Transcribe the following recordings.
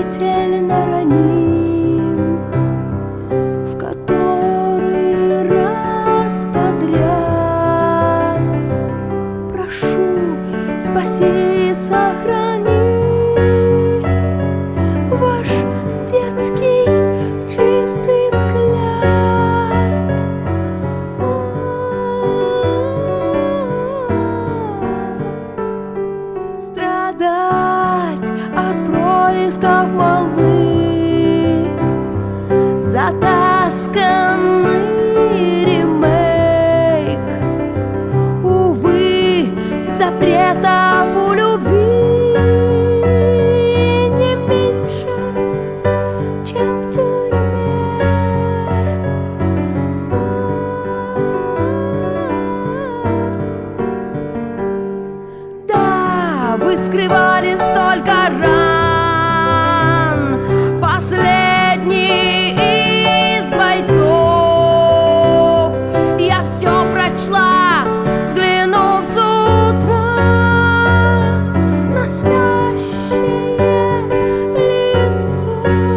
удивительно раним, в который раз подряд. Прошу, спаси и сохрани ваш детский чистый взгляд. Страдать от происков молвы, затасканный ремейк, увы, запретов у любви не меньше, чем в тюрьме. Да, вы скрывали столько ран, последний из бойцов. Я все прочла, взглянув с утра на спящее лицо.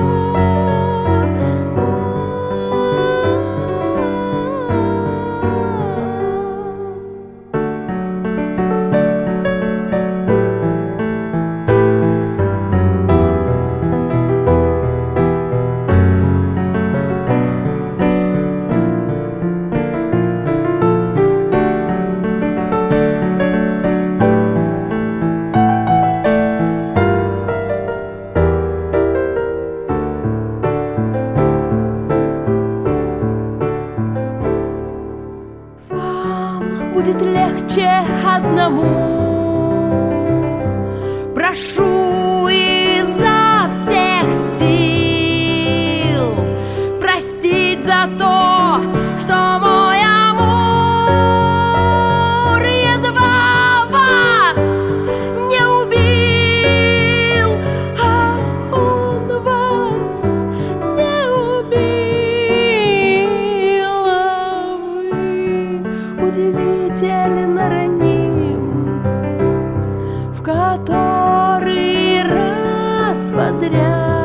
Будет легче одному. Прошу изо всех сил простить за то, что мой амур едва вас не убил, а он вас не убил, а вы удивительно раним, в который раз подряд.